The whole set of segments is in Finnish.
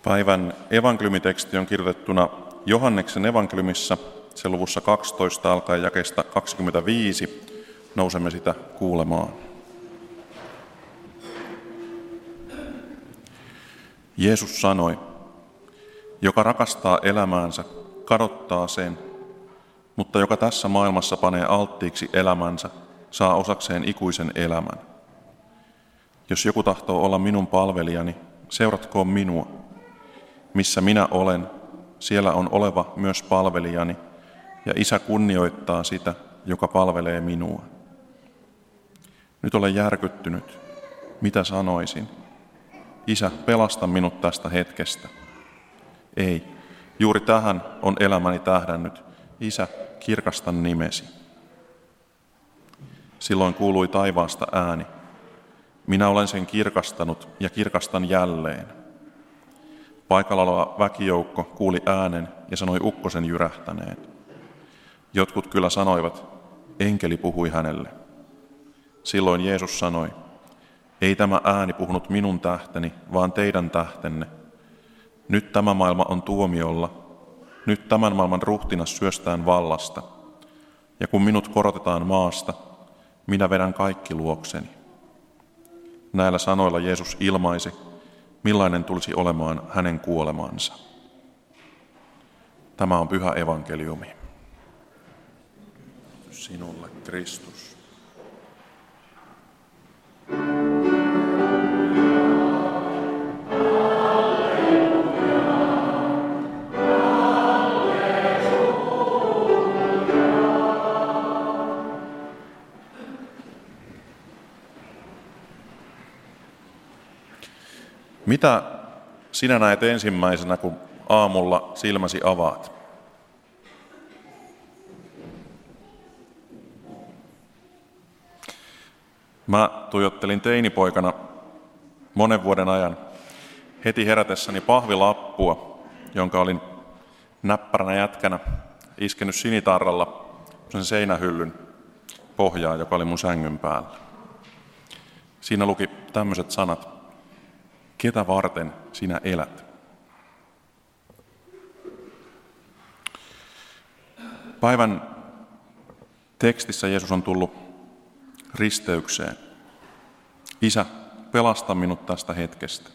Päivän evankeliumiteksti on kirjoitettuna Johanneksen evankeliumissa, se luvussa 12 alkaen jakeesta 25. Nousemme sitä kuulemaan. Jeesus sanoi, joka rakastaa elämäänsä, kadottaa sen, mutta joka tässä maailmassa panee alttiiksi elämänsä, saa osakseen ikuisen elämän. Jos joku tahtoo olla minun palvelijani, seuratkoon minua. Missä minä olen, siellä on oleva myös palvelijani, ja Isä kunnioittaa sitä, joka palvelee minua. Nyt olen järkyttynyt. Mitä sanoisin? Isä, pelasta minut tästä hetkestä. Ei, juuri tähän on elämäni tähdännyt. Isä, kirkasta nimesi. Silloin kuului taivaasta ääni. Minä olen sen kirkastanut ja kirkastan jälleen. Paikalla oleva väkijoukko kuuli äänen ja sanoi ukkosen jyrähtäneen. Jotkut kyllä sanoivat, enkeli puhui hänelle. Silloin Jeesus sanoi, ei tämä ääni puhunut minun tähteni, vaan teidän tähtenne. Nyt tämä maailma on tuomiolla. Nyt tämän maailman ruhtinas syöstään vallasta. Ja kun minut korotetaan maasta, minä vedän kaikki luokseni. Näillä sanoilla Jeesus ilmaisi, millainen tulisi olemaan hänen kuolemansa. Tämä on pyhä evankeliumi. Sinulle, Kristus. Mitä sinä näet ensimmäisenä, kun aamulla silmäsi avaat? Mä tuijottelin teinipoikana monen vuoden ajan heti herätessäni pahvilappua, jonka olin näppäränä jätkänä iskenyt sinitarralla sen seinähyllyn pohjaan, joka oli mun sängyn päällä. Siinä luki tämmöiset sanat. Ketä varten sinä elät? Päivän tekstissä Jeesus on tullut risteykseen. Isä, pelasta minut tästä hetkestä.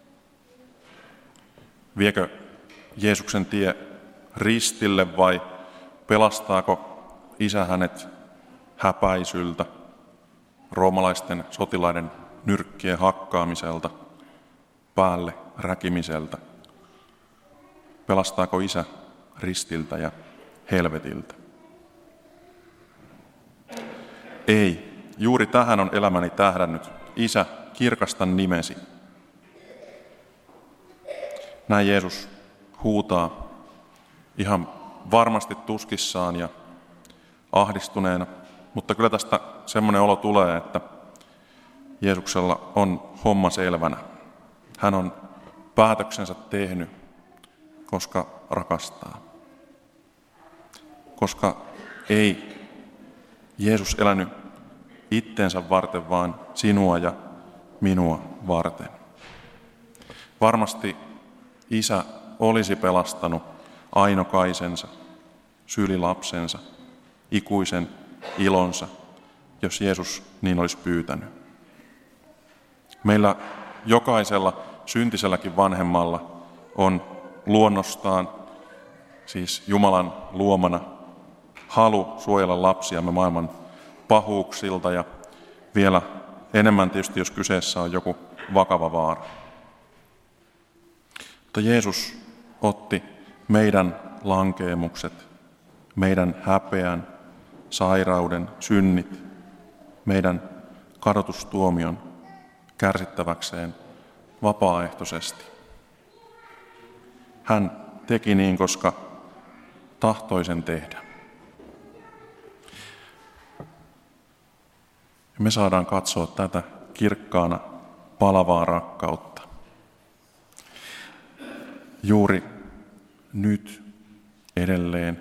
Viekö Jeesuksen tie ristille vai pelastaako Isä hänet häpäisyltä, roomalaisten sotilaiden nyrkkien hakkaamiselta, päälle räkimiseltä? Pelastaako Isä ristiltä ja helvetiltä? Ei, juuri tähän on elämäni tähdännyt. Isä, kirkasta nimesi. Näin Jeesus huutaa ihan varmasti tuskissaan ja ahdistuneena, mutta kyllä tästä semmoinen olo tulee, että Jeesuksella on homma selvänä. Hän on päätöksensä tehnyt, koska rakastaa. Koska ei Jeesus elänyt itteensä varten, vaan sinua ja minua varten. Varmasti Isä olisi pelastanut ainokaisensa, sylilapsensa, ikuisen ilonsa, jos Jeesus niin olisi pyytänyt. Meillä jokaisella syntiselläkin vanhemmalla on luonnostaan, siis Jumalan luomana, halu suojella lapsiamme maailman pahuuksilta ja vielä enemmän tietysti, jos kyseessä on joku vakava vaara. Mutta Jeesus otti meidän lankeemukset, meidän häpeän, sairauden, synnit, meidän kadotustuomion kärsittäväkseen vapaaehtoisesti. Hän teki niin, koska tahtoi sen tehdä. Me saadaan katsoa tätä kirkkaana palavaa rakkautta. Juuri nyt edelleen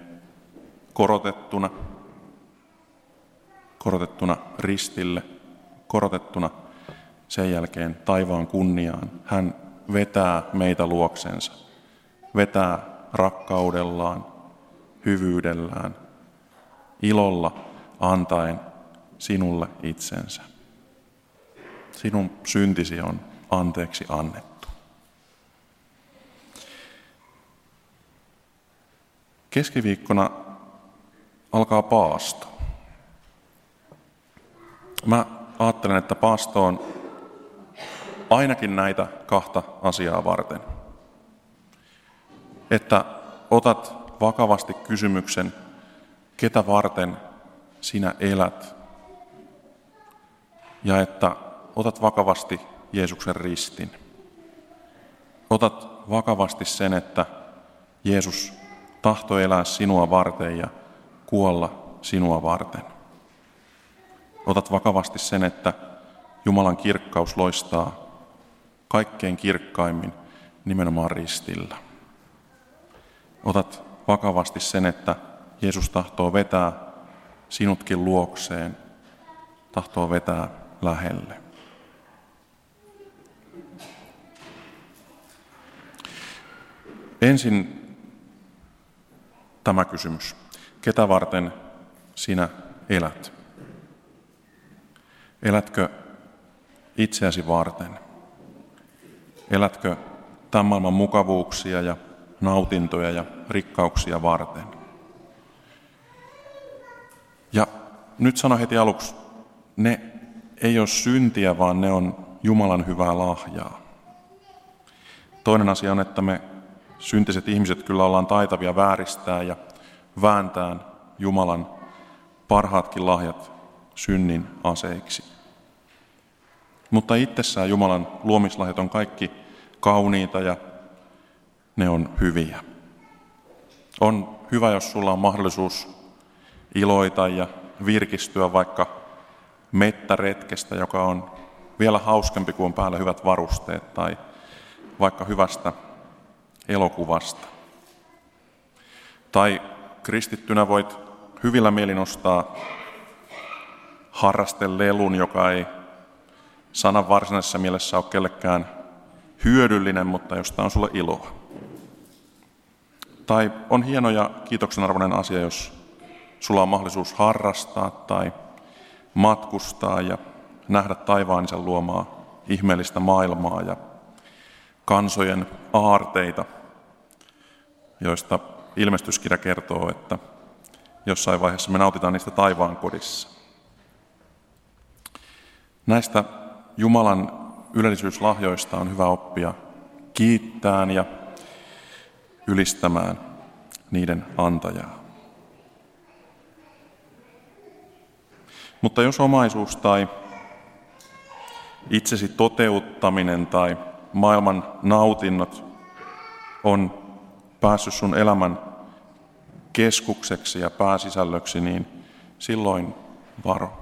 korotettuna ristille, korotettuna sen jälkeen taivaan kunniaan. Hän vetää meitä luoksensa, vetää rakkaudellaan, hyvyydellään, ilolla antaen sinulle itsensä. Sinun syntisi on anteeksi annettu. Keskiviikkona alkaa paasto. Mä ajattelen, että paasto on ainakin näitä kahta asiaa varten. Että otat vakavasti kysymyksen, ketä varten sinä elät, ja että otat vakavasti Jeesuksen ristin. Otat vakavasti sen, että Jeesus tahtoi elää sinua varten ja kuolla sinua varten. Otat vakavasti sen, että Jumalan kirkkaus loistaa kaikkein kirkkaimmin nimenomaan ristillä. Otat vakavasti sen, että Jeesus tahtoo vetää sinutkin luokseen, tahtoo vetää lähelle. Ensin tämä kysymys. Ketä varten sinä elät? Elätkö itseäsi varten? Elätkö tämän maailman mukavuuksia ja nautintoja ja rikkauksia varten? Ja nyt sano heti aluksi, ne ei ole syntiä, vaan ne on Jumalan hyvää lahjaa. Toinen asia on, että me syntiset ihmiset kyllä ollaan taitavia vääristää ja vääntää Jumalan parhaatkin lahjat synnin aseiksi. Mutta itsessään Jumalan luomislahjat on kaikki kauniita ja ne on hyviä. On hyvä, jos sulla on mahdollisuus iloita ja virkistyä vaikka mettäretkestä, joka on vielä hauskempi, kuin on päällä hyvät varusteet, tai vaikka hyvästä elokuvasta. Tai kristittynä voit hyvillä mielin ostaa harrastelelun, joka ei sanan varsinaisessa mielessä ole kellekään hyödyllinen, mutta josta on sulle iloa. Tai on hieno ja kiitoksen arvoinen asia, jos sulla on mahdollisuus harrastaa tai matkustaa ja nähdä taivaansa luomaa ihmeellistä maailmaa ja kansojen aarteita, joista ilmestyskirja kertoo, että jossain vaiheessa me nautitaan niistä taivaan kodissa. Näistä Jumalan ylellisyyslahjoista on hyvä oppia kiittämään ja ylistämään niiden antajaa. Mutta jos omaisuus tai itsesi toteuttaminen tai maailman nautinnot on päässyt sun elämän keskukseksi ja pääsisällöksi, niin silloin varo.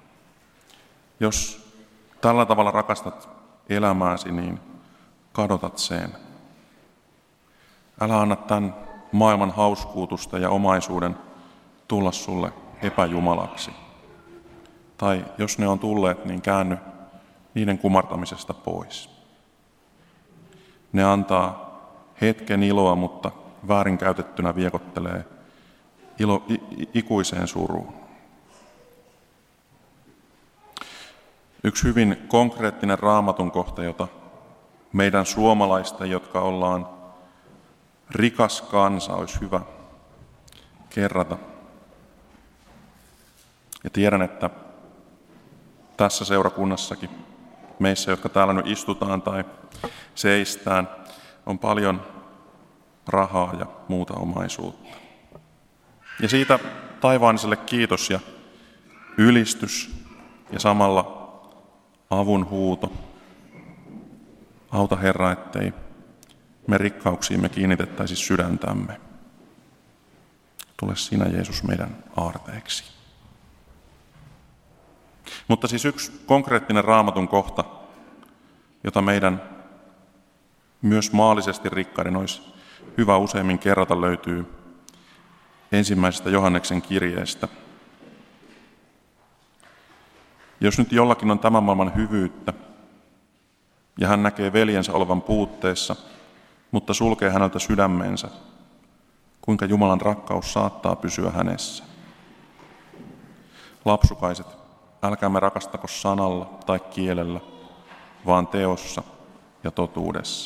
Jos tällä tavalla rakastat elämääsi, niin kadotat sen. Älä anna tämän maailman hauskuutusta ja omaisuuden tulla sulle epäjumalaksi. Tai jos ne on tulleet, niin käänny niiden kumartamisesta pois. Ne antaa hetken iloa, mutta väärinkäytettynä viekottelee ikuiseen suruun. Yksi hyvin konkreettinen Raamatun kohta, jota meidän suomalaisten, jotka ollaan rikas kansa, olisi hyvä kerrata. Ja tiedän, että tässä seurakunnassakin, meissä, jotka täällä nyt istutaan tai seistään, on paljon rahaa ja muuta omaisuutta. Ja siitä taivaaniselle kiitos ja ylistys ja samalla avun huuto. Auta Herra, ettei me rikkauksiimme kiinnitettäisi sydäntämme. Tule sinä, Jeesus, meidän aarteeksi. Mutta siis yksi konkreettinen Raamatun kohta, jota meidän myös maallisesti rikkaiden olisi hyvä useimmin kerrata, löytyy ensimmäisestä Johanneksen kirjeestä. Jos nyt jollakin on tämän maailman hyvyyttä ja hän näkee veljensä olevan puutteessa, mutta sulkee häneltä sydämensä, kuinka Jumalan rakkaus saattaa pysyä hänessä. Lapsukaiset, älkäämme rakastako sanalla tai kielellä, vaan teossa ja totuudessa.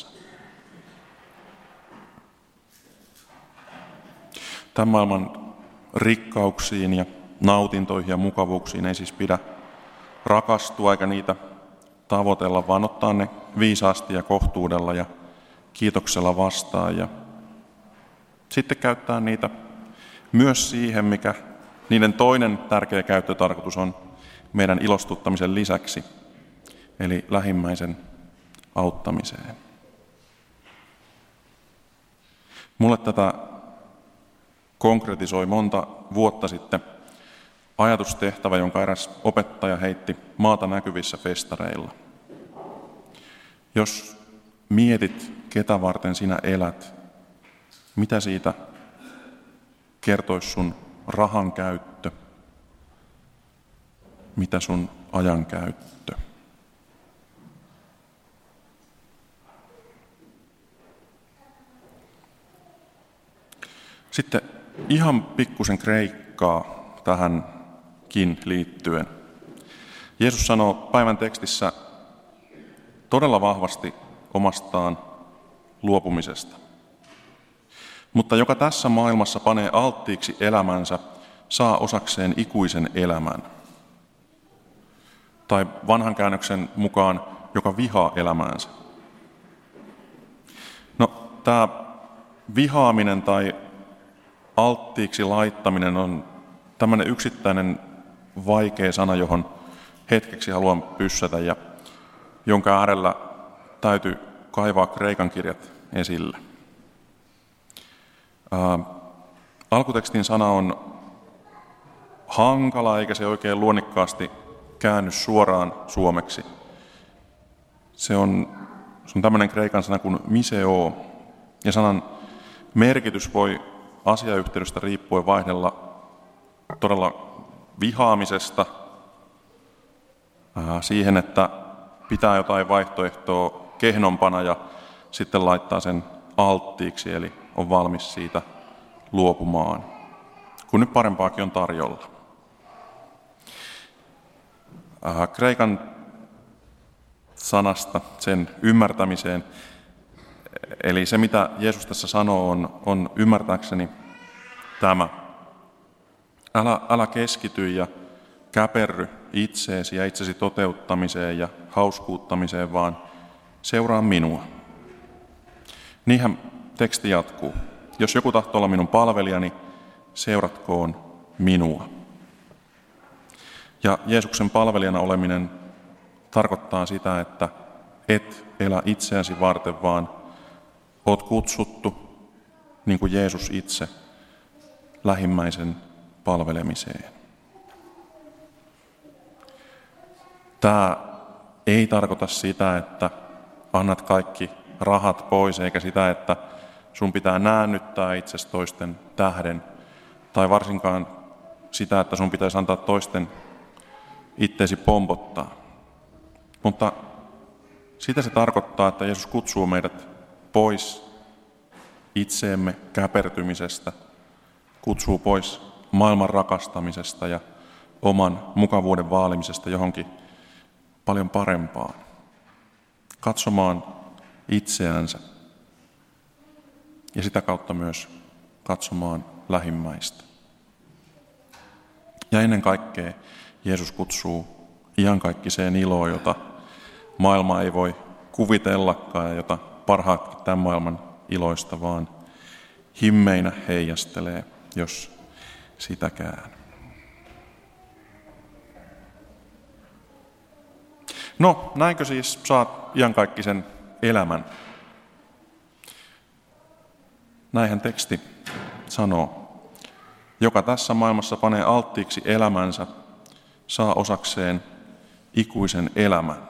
Tämän maailman rikkauksiin ja nautintoihin ja mukavuuksiin ei siis pidä rakastua eikä niitä tavoitella, vaan ottaa ne viisaasti ja kohtuudella ja kiitoksella vastaan ja sitten käyttää niitä myös siihen, mikä niiden toinen tärkeä käyttötarkoitus on meidän ilostuttamisen lisäksi, eli lähimmäisen auttamiseen. Mulle tätä konkretisoi monta vuotta sitten ajatustehtävä, jonka eräs opettaja heitti maata näkyvissä festareilla. Jos mietit, ketä varten sinä elät, mitä siitä kertoisi sun rahan käyttö, mitä sun ajan käyttö. Sitten ihan pikkusen kreikkaa tähänkin liittyen. Jeesus sanoo päivän tekstissä todella vahvasti omastaan luopumisesta. Mutta joka tässä maailmassa panee alttiiksi elämänsä, saa osakseen ikuisen elämän. Tai vanhan käännöksen mukaan, joka vihaa elämäänsä. No, tämä vihaaminen tai alttiiksi laittaminen on tämmöinen yksittäinen vaikea sana, johon hetkeksi haluan pyssätä ja jonka äärellä täytyy kaivaa kreikan kirjat esille. Alkutekstin sana on hankala, eikä se oikein luonnikkaasti käänny suoraan suomeksi. Se on tämmöinen kreikan sana kuin miseo, ja sanan merkitys voi asiayhteydestä riippuen vaihdella todella vihaamisesta siihen, että pitää jotain vaihtoehtoa kehnompana ja sitten laittaa sen alttiiksi, eli on valmis siitä luopumaan, kun nyt parempaakin on tarjolla. Kreikan sanasta sen ymmärtämiseen, eli se mitä Jeesus tässä sanoo on ymmärtääkseni tämä. Älä keskity ja käperry itseesi ja itsesi toteuttamiseen ja hauskuuttamiseen, vaan seuraa minua. Niinhän teksti jatkuu. Jos joku tahtoo olla minun palvelijani, seuratkoon minua. Ja Jeesuksen palvelijana oleminen tarkoittaa sitä, että et elä itseäsi varten, vaan oot kutsuttu, niin kuin Jeesus itse, lähimmäisen palvelemiseen. Tämä ei tarkoita sitä, että annat kaikki rahat pois, eikä sitä, että sun pitää näännyttää itsesi toisten tähden, tai varsinkaan sitä, että sun pitäisi antaa toisten itteesi pompottaa. Mutta sitä se tarkoittaa, että Jeesus kutsuu meidät pois itseemme käpertymisestä, kutsuu pois maailman rakastamisesta ja oman mukavuuden vaalimisesta johonkin paljon parempaan, katsomaan itseänsä ja sitä kautta myös katsomaan lähimmäistä. Ja ennen kaikkea Jeesus kutsuu iankaikkiseen iloon, jota maailma ei voi kuvitellakaan ja jota parhaat tämän maailman iloista vaan himmeinä heijastelee, jos sitäkään. No, näinkö siis saat iankaikkisen elämän? Näinhän teksti sanoo. Joka tässä maailmassa panee alttiiksi elämänsä, saa osakseen ikuisen elämän.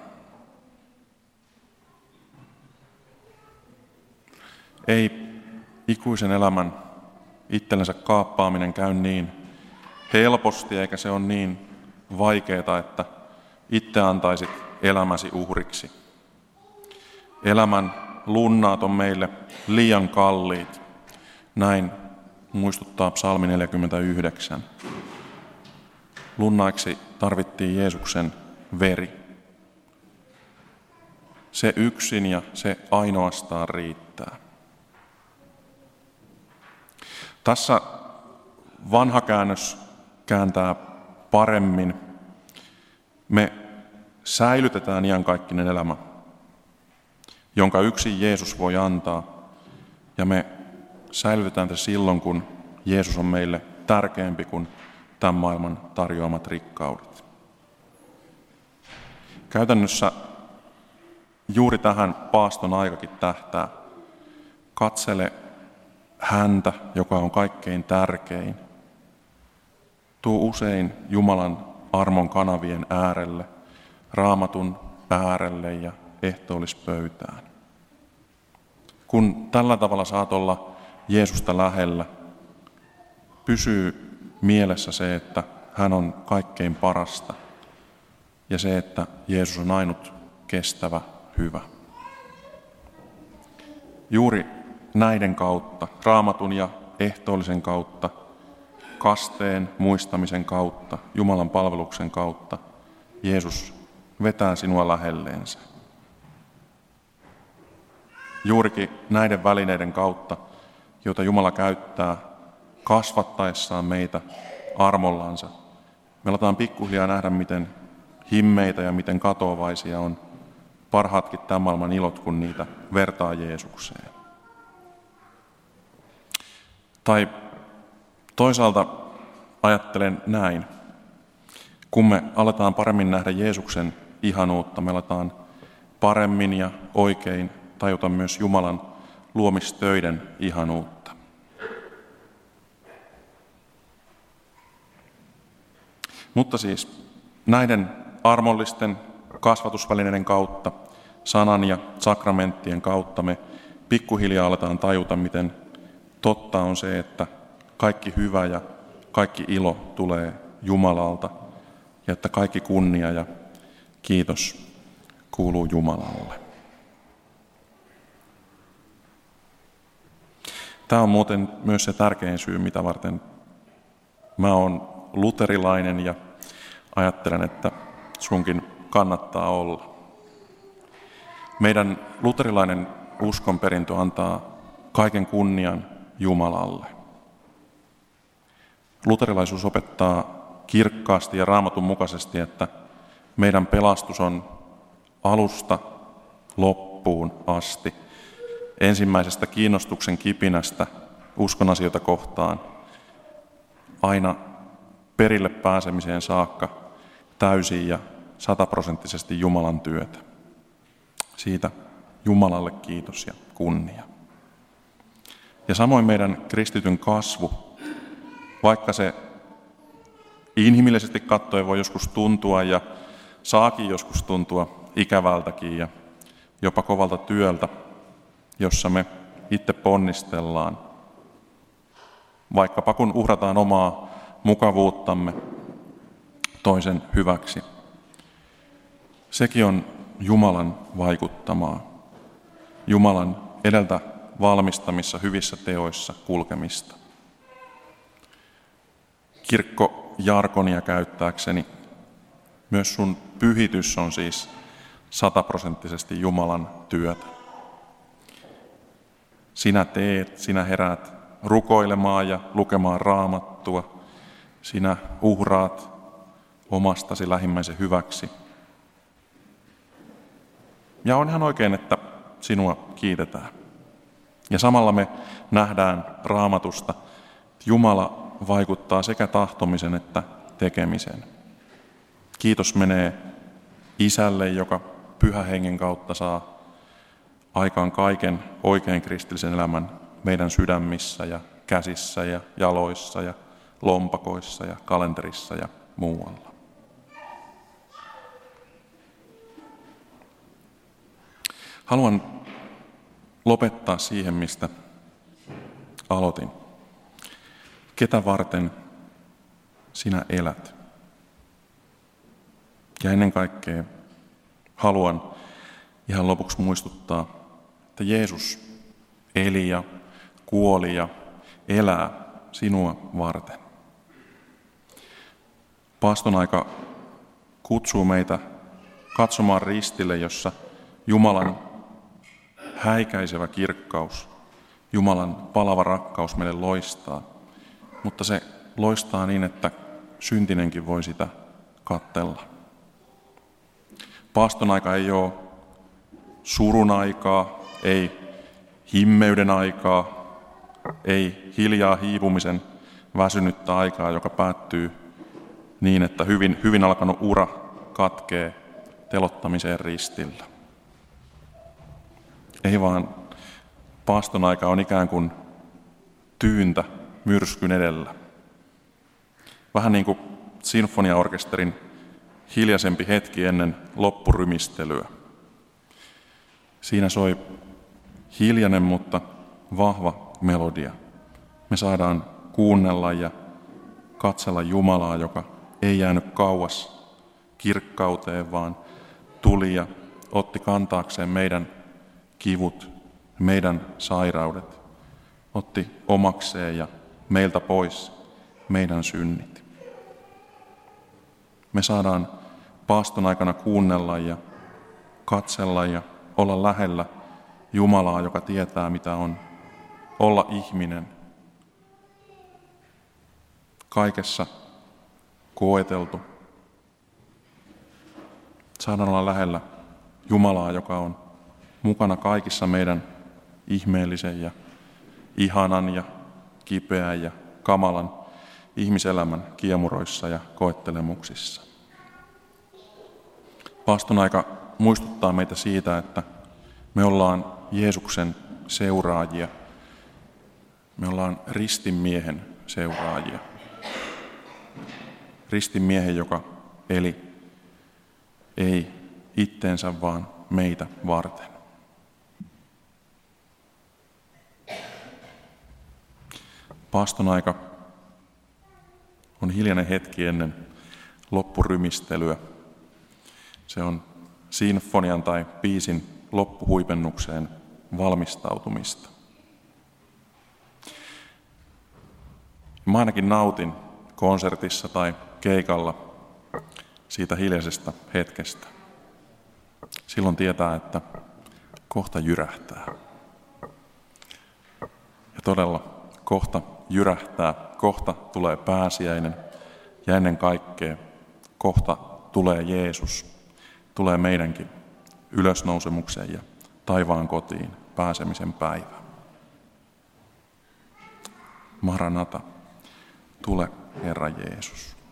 Ei ikuisen elämän itsellensä kaappaaminen käy niin helposti, eikä se ole niin vaikeaa, että itse antaisit elämäsi uhriksi. Elämän lunnaat on meille liian kalliit. Näin muistuttaa psalmi 49. Lunnaiksi tarvittiin Jeesuksen veri. Se yksin ja se ainoastaan riittää. Tässä vanha käännös kääntää paremmin. Me säilytetään iankaikkinen elämä, jonka yksin Jeesus voi antaa. Ja me säilytetään se silloin, kun Jeesus on meille tärkeämpi kuin tämän maailman tarjoamat rikkaudet. Käytännössä juuri tähän paaston aikakin tähtää. Katsele häntä, joka on kaikkein tärkein. Tuu usein Jumalan armon kanavien äärelle, Raamatun äärelle ja ehtoollispöytään. Kun tällä tavalla saat olla Jeesusta lähellä, pysyy mielessä se, että hän on kaikkein parasta ja se, että Jeesus on ainut kestävä hyvä. Juuri näiden kautta, Raamatun ja ehtoollisen kautta, kasteen muistamisen kautta, Jumalan palveluksen kautta, Jeesus vetää sinua lähelleensä. Juurikin näiden välineiden kautta, joita Jumala käyttää kasvattaessaan meitä armollansa, me aletaan pikkuhiljaa nähdä, miten himmeitä ja miten katoavaisia on parhaatkin tämän maailman ilot, kun niitä vertaa Jeesukseen. Tai toisaalta ajattelen näin, kun me aletaan paremmin nähdä Jeesuksen ihanuutta, me aletaan paremmin ja oikein tajuta myös Jumalan luomistöiden ihanuutta. Mutta siis näiden armollisten kasvatusvälineiden kautta, sanan ja sakramenttien kautta me pikkuhiljaa aletaan tajuta, miten totta on se, että kaikki hyvä ja kaikki ilo tulee Jumalalta ja että kaikki kunnia ja kiitos kuuluu Jumalalle. Tämä on muuten myös se tärkein syy, mitä varten mä oon luterilainen ja ajattelen, että sunkin kannattaa olla. Meidän luterilainen uskonperintö antaa kaiken kunnian Jumalalle. Luterilaisuus opettaa kirkkaasti ja Raamatun mukaisesti, että meidän pelastus on alusta loppuun asti, ensimmäisestä kiinnostuksen kipinästä uskon asioita kohtaan, aina perille pääsemiseen saakka täysin ja 100% Jumalan työtä. Siitä Jumalalle kiitos ja kunnia. Ja samoin meidän kristityn kasvu, vaikka se inhimillisesti katsoen voi joskus tuntua ja saakin joskus tuntua ikävältäkin ja jopa kovalta työltä, jossa me itse ponnistellaan, vaikkapa kun uhrataan omaa mukavuuttamme toisen hyväksi. Sekin on Jumalan vaikuttamaa, Jumalan edeltä valmistamissa hyvissä teoissa kulkemista. Kirkkojargonia käyttääkseni, myös sun pyhitys on siis 100% Jumalan työtä. Sinä teet, sinä heräät rukoilemaan ja lukemaan Raamattua. Sinä uhraat omastasi lähimmäisen hyväksi. Ja on ihan oikein, että sinua kiitetään. Ja samalla me nähdään Raamatusta, että Jumala vaikuttaa sekä tahtomisen että tekemisen. Kiitos menee Isälle, joka Pyhän Hengen kautta saa aikaan kaiken oikein kristillisen elämän meidän sydämissä ja käsissä ja jaloissa ja lompakoissa ja kalenterissa ja muualla. Haluan lopettaa siihen, mistä aloitin. Ketä varten sinä elät? Ja ennen kaikkea haluan ihan lopuksi muistuttaa, että Jeesus eli ja kuoli ja elää sinua varten. Paaston aika kutsuu meitä katsomaan ristille, jossa Jumalan häikäisevä kirkkaus, Jumalan palava rakkaus meille loistaa, mutta se loistaa niin, että syntinenkin voi sitä katsella. Paaston aika ei ole surun aikaa, ei himmeyden aikaa, ei hiljaa hiipumisen väsynyttä aikaa, joka päättyy niin, että hyvin alkanut ura katkee telottamiseen ristillä. Ei vaan paaston aika on ikään kuin tyyntä myrskyn edellä. Vähän niin kuin sinfoniaorkesterin hiljaisempi hetki ennen loppurymistelyä. Siinä soi hiljainen, mutta vahva melodia. Me saadaan kuunnella ja katsella Jumalaa, joka ei jäänyt kauas kirkkauteen, vaan tuli ja otti kantaakseen meidän kivut, meidän sairaudet, otti omakseen ja meiltä pois meidän synnit. Me saadaan paaston aikana kuunnella ja katsella ja olla lähellä Jumalaa, joka tietää, mitä on olla ihminen. Kaikessa koeteltu. Saadaan olla lähellä Jumalaa, joka on mukana kaikissa meidän ihmeellisen ja ihanan ja kipeän ja kamalan ihmiselämän kiemuroissa ja koettelemuksissa. Paaston aika muistuttaa meitä siitä, että me ollaan Jeesuksen seuraajia. Me ollaan ristinmiehen seuraajia. Ristinmiehen, joka eli ei itteensä, vaan meitä varten. Paaston aika on hiljainen hetki ennen loppurymistelyä. Se on sinfonian tai biisin loppuhuipennukseen valmistautumista. Mä ainakin nautin konsertissa tai keikalla siitä hiljaisesta hetkestä. Silloin tietää, että kohta jyrähtää. Ja todella kohta jyrähtää, kohta tulee pääsiäinen ja ennen kaikkea kohta tulee Jeesus, tulee meidänkin ylösnousemuksen ja taivaan kotiin pääsemisen päivä. Maranata, tule Herra Jeesus.